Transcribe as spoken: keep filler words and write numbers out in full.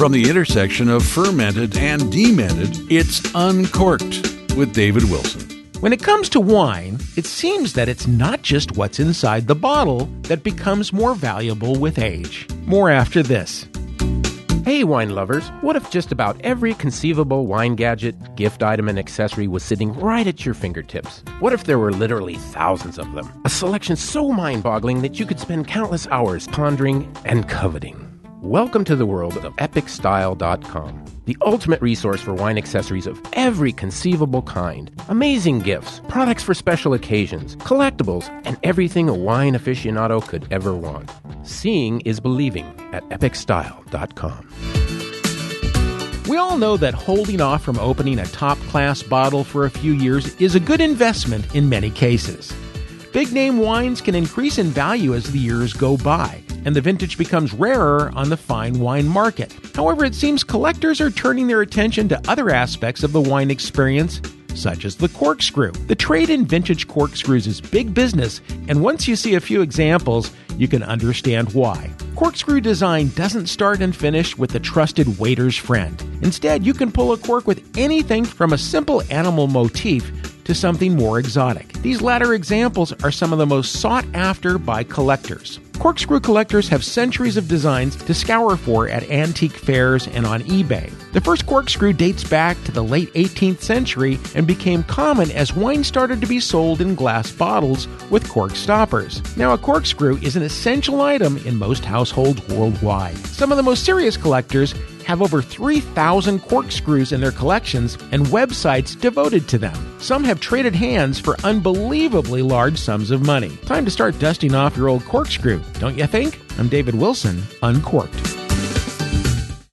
From the intersection of fermented and demented, it's Uncorked with David Wilson. When it comes to wine, it seems that it's not just what's inside the bottle that becomes more valuable with age. More after this. Hey wine lovers, what if just about every conceivable wine gadget, gift item, and accessory was sitting right at your fingertips? What if there were literally thousands of them? A selection so mind-boggling that you could spend countless hours pondering and coveting. Welcome to the world of epic style dot com, the ultimate resource for wine accessories of every conceivable kind. Amazing gifts, products for special occasions, collectibles, and everything a wine aficionado could ever want. Seeing is believing at epic style dot com. We all know that holding off from opening a top-class bottle for a few years is a good investment in many cases. Big-name wines can increase in value as the years go by, and the vintage becomes rarer on the fine wine market. However, it seems collectors are turning their attention to other aspects of the wine experience, such as the corkscrew. The trade in vintage corkscrews is big business, and once you see a few examples, you can understand why. Corkscrew design doesn't start and finish with the trusted waiter's friend. Instead, you can pull a cork with anything from a simple animal motif to something more exotic. These latter examples are some of the most sought after by collectors. Corkscrew collectors have centuries of designs to scour for at antique fairs and on eBay. The first corkscrew dates back to the late eighteenth century and became common as wine started to be sold in glass bottles with cork stoppers. Now, a corkscrew is an essential item in most households worldwide. Some of the most serious collectors have over three thousand corkscrews in their collections and websites devoted to them. Some have traded hands for unbelievably large sums of money. Time to start dusting off your old corkscrew, don't you think? I'm David Wilson, Uncorked.